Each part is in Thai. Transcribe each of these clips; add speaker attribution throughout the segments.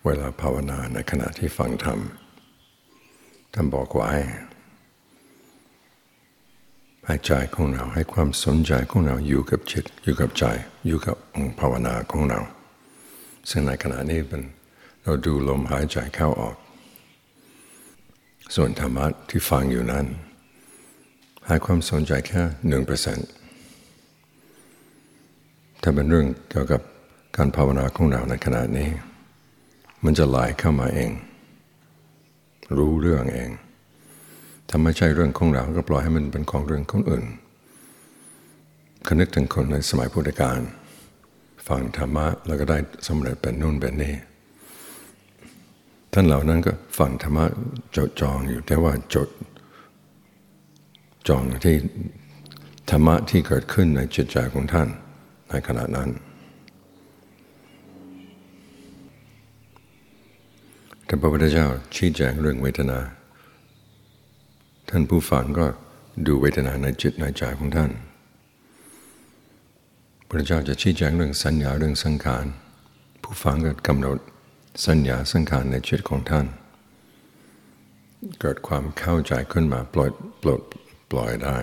Speaker 1: เวลาภาวนาในขณะที่ฟังธรรมท่านบอกไว้ให้ใจของเราให้ความสนใจของเราอยู่กับจิตอยู่กับใจอยู่กับองค์ภาวนาของเราซึ่งในขณะนี้เป็นเราดูลมหายใจเข้าออกส่วนธรรมะที่ฟังอยู่นั้นให้ความสนใจแค่ 1% ถ้าเป็นเรื่องเกี่ยวกับการภาวนาของเราในขณะนี้มันจะไหลเข้ามาเองรู้เรื่องเองถ้าไม่ใช่เรื่องของเราก็ปล่อยให้มันเป็นของเรื่องคนอื่นนึกถึงคนในสมัยพุทธกาลฟังธรรมะแล้วก็ได้สำเร็จเป็นนู่นเป็นนี่ท่านเหล่านั้นก็ฟังธรรมะจดจ่องอยู่แต่ว่าจดจ่องที่ธรรมะที่เกิดขึ้นในจิตใจของท่านในขณะนั้นท่านพระพุทธเจ้าชี้แจงเรื่องเวทนาท่านผู้ฟังก็ดูเวทนาในจิตในใจของท่านพระเจ้าจะชี้แจงเรื่องสัญญาเรื่องสังขารผู้ฟังก็กำหนดสัญญาสังขารในจิตของท่านเกิดความเข้าใจขึ้นมาปล่อยได้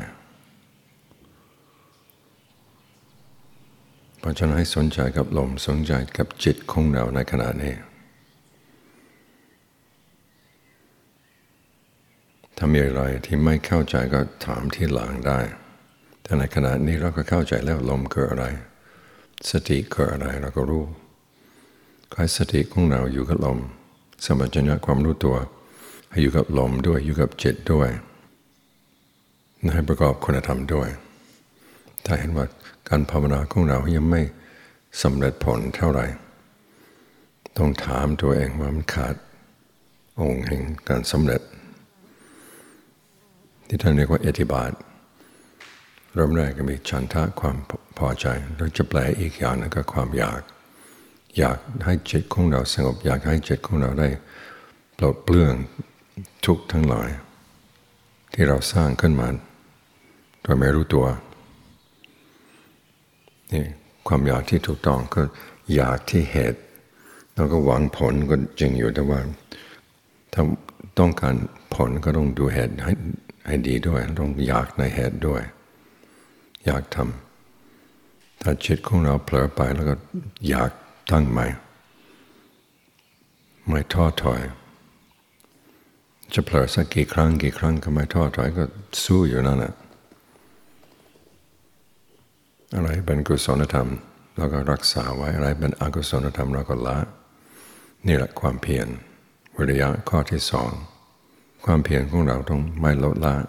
Speaker 1: เพราะฉะนั้นให้สนใจกับลมสนใจกับจิตของเราในขณะนี้ถ้ามีอะไรที่ไม่เข้าใจก็ถามที่หลังได้แต่ในขณะนี้เราก็เข้าใจแล้วลมเกิดอะไรสติเกิดอะไรเราก็รู้ให้สติของเราอยู่กับลมสัมปชัญญะความรู้ตัวให้อยู่กับลมด้วยอยู่กับจิตด้วยให้ประกอบคุณธรรมด้วยถ้าเห็นว่าการภาวนาของเรายังไม่สำเร็จผลเท่าไหร่ต้องถามตัวเองว่ามันขาดองค์แห่งการสำเร็จที่ท่านเรียกว่าอิทธิบาทเริ่มแรกก็มีฉันทะความพอใจแล้วจะแปลอีกอย่างนึงก็ความอยากให้จิตของเราสงบอยากให้จิตของเราได้ปลดเปลื้องทุกข์ทั้งหลายที่เราสร้างขึ้นมาโดยไม่รู้ตัวนี่ความอยากที่ถูกต้องก็อยากที่เหตุแล้วก็หวังผลก็จริงอยู่แต่ว่าถ้าต้องการผลก็ต้องดูเหตุให้ดีด้วยต้องอยากในเหตุด้วยอยากทำถ้าจิตของเราเผลอไปแล้วก็อยากตั้งใหม่ไม่ท้อถอยจะเผลอสักกี่ครั้งก็ไม่ท้อถอยก็สู้อยู่นั่นแหละอะไรเป็นกุศลธรรมเราก็รักษาไว้อะไรเป็นอกุศลธรรมเราก็ละนี่แหละความเพียรวิริยะข้อที่สองความเพียรของเราต้องไม่ลดละ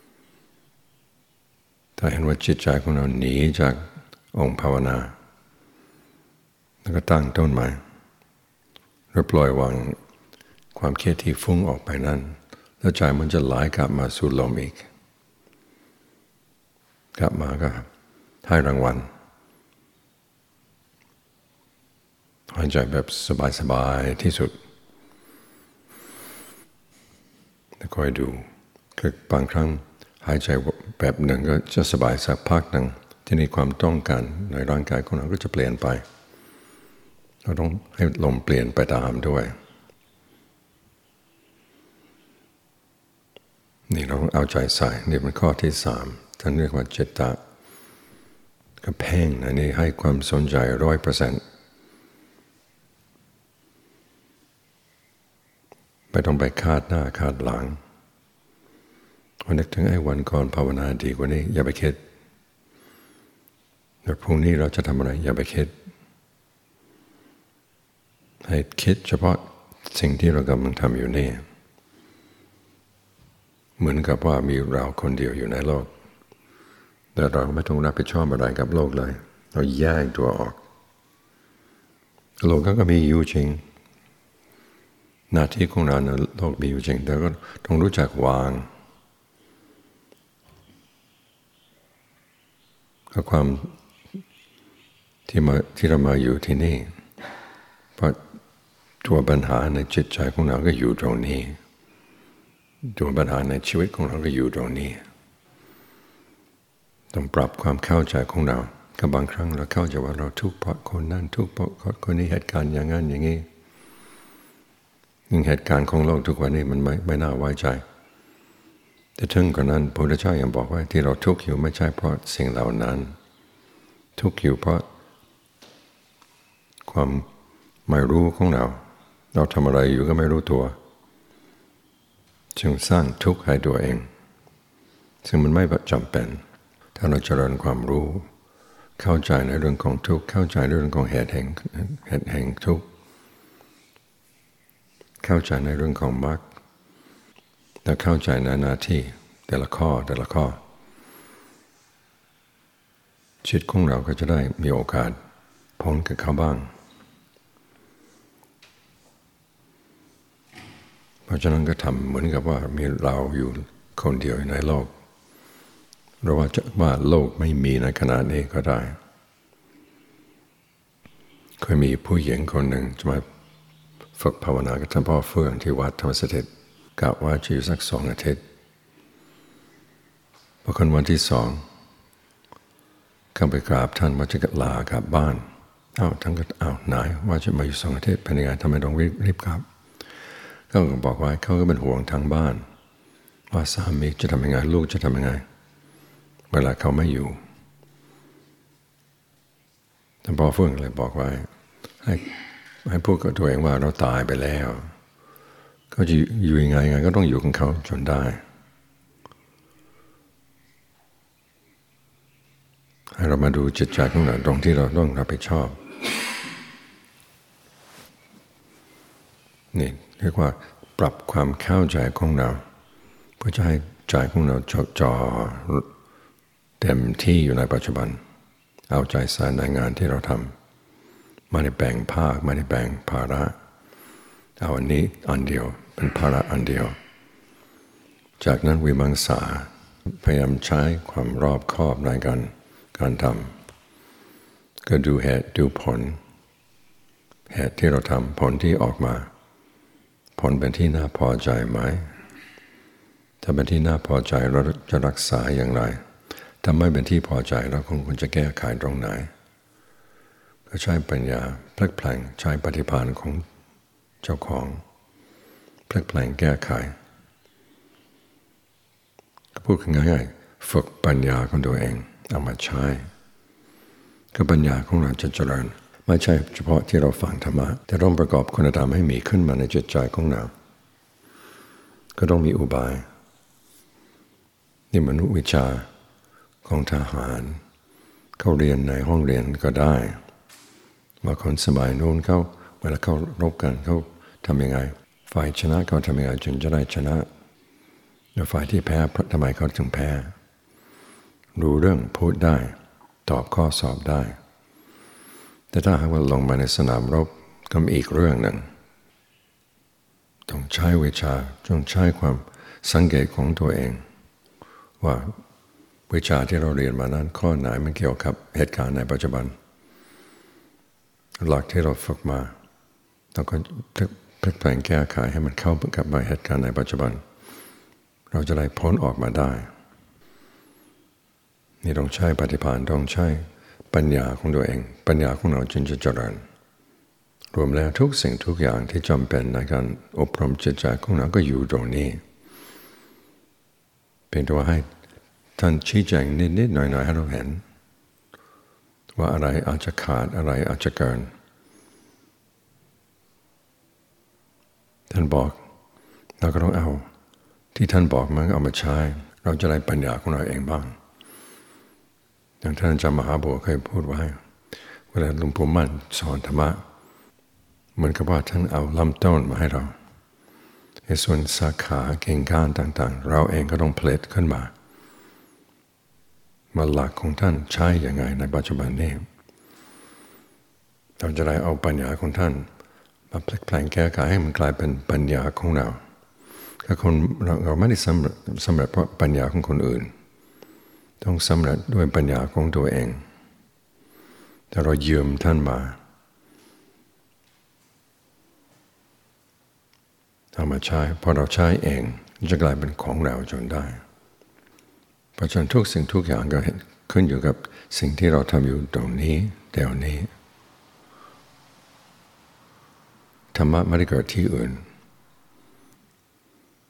Speaker 1: ถ้าเห็นว่าจิตใจของเราหนีจากองค์ภาวนาแล้วก็ตั้งต้นใหม่หรือปล่อยวางความเครียดที่ฟุ้งออกไปนั้นแล้วใจมันจะไหลกลับมาสู่ลมอีกกลับมาก็ให้รางวัลหายใจแบบสบายๆที่สุดแล้วคอยดูคือบางครั้งหายใจแบบหนึ่งก็จะสบายสักพักหนึ่งที่นี่ความต้องการในร่างกายของเราก็จะเปลี่ยนไปเราต้องให้ลมเปลี่ยนไปตามด้วยนี่เราต้องเอาใจใส่นี่เป็นข้อที่สามท่านเรียกว่าจิตตะก็เพ่งอันนี้ให้ความสนใจ 100%ไม่ต้องไปคาดหน้าคาดหลังวันนึกถึงไอ้วันก่อนภาวนาดีกว่านี้อย่าไปคิดแต่พรุ่งนี้เราจะทำอะไรอย่าไปคิดให้คิดเฉพาะสิ่งที่เรากำลังทำอยู่นี่เหมือนกับว่ามีเราคนเดียวอยู่ในโลกแต่เราไม่ต้องรับผิดชอบอะไรกับโลกเลยเราแยกตัวออกโลกก็มีอยู่จริงหน้าที่ของเราในโลกมีอยู่จริงแต่ก็ต้องรู้จักวางก็ความที่เรามาอยู่ที่นี่เพราะตัวปัญหาในจิตใจของเราก็อยู่ตรงนี้ตัวปัญหาในชีวิตของเราก็อยู่ตรงนี้ต้องปรับความเข้าใจของเราก็บางครั้งเราเข้าใจว่าเราทุกข์เพราะคนนั้นทุกข์เพราะคนนี้เหตุการณ์อย่างนั้นอย่างนี้ยิ่งเหตุการณ์ของโลกทุกวันนี้มันไม่น่าไว้ใจแต่ถึงกว่านั้นพระพุทธเจ้ายังบอกว่าที่เราทุกข์อยู่ไม่ใช่เพราะสิ่งเหล่านั้นทุกข์อยู่เพราะความไม่รู้ของเราทำอะไรอยู่ก็ไม่รู้ตัวจึงสร้างทุกข์ให้ตัวเองซึ่งมันไม่จำเป็นถ้าเราเจริญความรู้เข้าใจในเรื่องของทุกข์เข้าใจในเรื่องของเหตุแห่งทุกข์เข้าใจในเรื่องของมรรคและเข้าใจในหน้าที่แต่ละข้อจิตของเราก็จะได้มีโอกาสพ้นกับเขาบ้างเพราะฉะนั้นก็ทำเหมือนกับว่ามีเราอยู่คนเดียวในโลกหรือว่าโลกไม่มีในขณะนี้ก็ได้เคยมีผู้หญิงคนหนึ่งจะมาฝึกภาวนากับท่านพ่อเฟื่องที่วัดธรรมสถิตกะว่าจะอยู่สัก2 อาทิตย์พอคนวันที่2เข้าไปกราบท่านว่าจะลากลับบ้านท่านก็นายว่าจะมาอยู่2 อาทิตย์เป็นยังไงทำไมต้องรีบกลับเขาก็บอกว่าเขาก็เป็นห่วงทางบ้านว่าสามีจะทำยังไงลูกจะทำยังไงเวลาเขาไม่อยู่ท่านพ่อเฟื่องเลยบอกว่าให้พูดกับตัวเองว่าเราตายไปแล้วเขาจะอยู่ยังไงก็ต้องอยู่กับเขาจนได้ให้เรามาดูจิตใจของเราตรงที่เราต้องรับผิดชอบนี่เรียกว่าปรับความเข้าใจของเราเพื่อจะให้ใจของเราจ่อเต็มที่อยู่ในปัจจุบันเอาใจใส่ในงานที่เราทำไม่ได้แบ่งภาคไม่ได้แบ่งภาระเอาอันนี้อันเดียวเป็นภาระอันเดียวจากนั้นวิมังสาพยายามใช้ความรอบคอบในการทำก็ดูเหตุดูผลเหตุที่เราทำผลที่ออกมาผลเป็นที่น่าพอใจไหมถ้าเป็นที่น่าพอใจเราจะรักษาอย่างไรถ้าไม่เป็นที่พอใจเราคงควรจะแก้ไขตรงไหนก็ใช้ปัญญาพลิกแปลงใช้ปฏิภาณของเจ้าของพลิกแปลงแก้ไขก็พูดง่ายๆฝึกปัญญาของตัวเองเอามาใช้ก็ปัญญาของเราจะเจริญไม่ใช่เฉพาะที่เราฟังธรรมะแต่ต้องประกอบคุณธรรมให้มีขึ้นมาในจิตใจของเราก็ต้องมีอุบายนี่มนุษยวิชาของทหารเขาเรียนในห้องเรียนก็ได้ว่าคนสมัยโน้นเขาเวลาเขารบกันเขาทำยังไงฝ่ายชนะเขาทำยังไงจนจะได้ชนะแล้วฝ่ายที่แพ้ทำไมเขาถึงแพ้รู้เรื่องพูดได้ตอบข้อสอบได้แต่ถ้าหากว่าลงมาในสนามรบก็มีอีกเรื่องหนึ่งต้องใช้วิชาต้องใช้ความสังเกตของตัวเองว่าวิชาที่เราเรียนมานั้นข้อไหนมันเกี่ยวกับเหตุการณ์ในปัจจุบันหลักที่เราฝึกมาเราก็พลิกแปลงแก้ไขให้มันเข้ากับเหตุการณ์ในปัจจุบันเราจะได้พ้นออกมาได้นี่ต้องใช้ปฏิภาณต้องใช้ปัญญาของตัวเองปัญญาของเราจึงจะเจริญรวมแล้วทุกสิ่งทุกอย่างที่จำเป็นในการอบรมจิตใจของเราก็อยู่ตรงนี้เพียงแต่ว่าให้ท่านชี้แจงนิดๆหน่อยๆให้เราเห็นว่าอะไรอาจจะขาดอะไรอาจจะเกินท่านบอกเราก็ต้องเอาที่ท่านบอกมันเอามาใช้เราจะได้ปัญญาของเราเองบ้างอย่างท่านอาจารย์มหาบัวเคยพูดไว้เวลาหลวงปู่มั่นสอนธรรมะเหมือนกับว่าท่านเอาลำต้นมาให้เราในส่วนสาขาเก่งก้านต่างๆเราเองก็ต้องผลิตขึ้นมาหลักของท่านใช้อย่างไงในปัจจุบันนี้เราจะได้เอาปัญญาของท่านมาพลิกแปลงแก้ไขให้มันกลายเป็นปัญญาของเราถ้าคนเราไม่ได้สำเร็จเพราะปัญญาของคนอื่นต้องสำเร็จด้วยปัญญาของตัวเองแต่เรายืมท่านมาเอามาใช้พอเราใช้เองจะกลายเป็นของเราจนได้เพราะฉะนั้นทุกสิ่งทุกอย่างก็ขึ้นอยู่กับสิ่งที่เราทำอยู่ตรงนี้เดี๋ยวนี้ธรรมะไม่ได้เกิดที่อื่น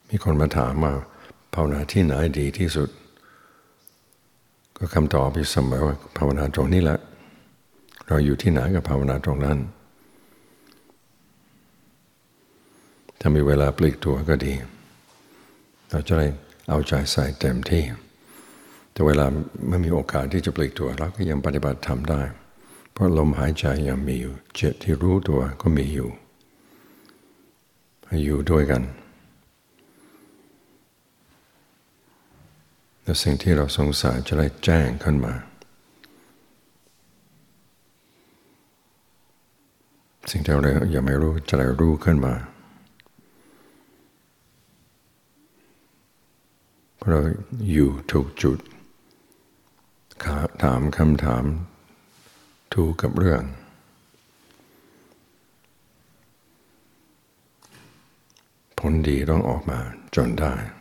Speaker 1: มีคนมาถามว่าภาวนาที่ไหนดีที่สุดก็คำตอบอยู่เสมอว่าภาวนาตรงนี้แหละเราอยู่ที่ไหนก็ภาวนาตรงนั้นถ้ามีเวลาปลีกตัวก็ดีเราจะได้เอาใจใส่เต็มที่แต่เวลาไม่มีโอกาสที่จะปลีกตัวเราก็ยังปฏิบัติธรรมได้เพราะลมหายใจยังมีอยู่จิตที่รู้ตัวก็มีอยู่ด้วยกันและสิ่งที่เราสงสัยจะได้แจ้งขึ้นมาสิ่งที่เรายังไม่รู้จะได้รู้ขึ้นมาเพราะเราอยู่ถูกจุดถามคำถามถูกกับเรื่องผลดีต้องออกมาจนได้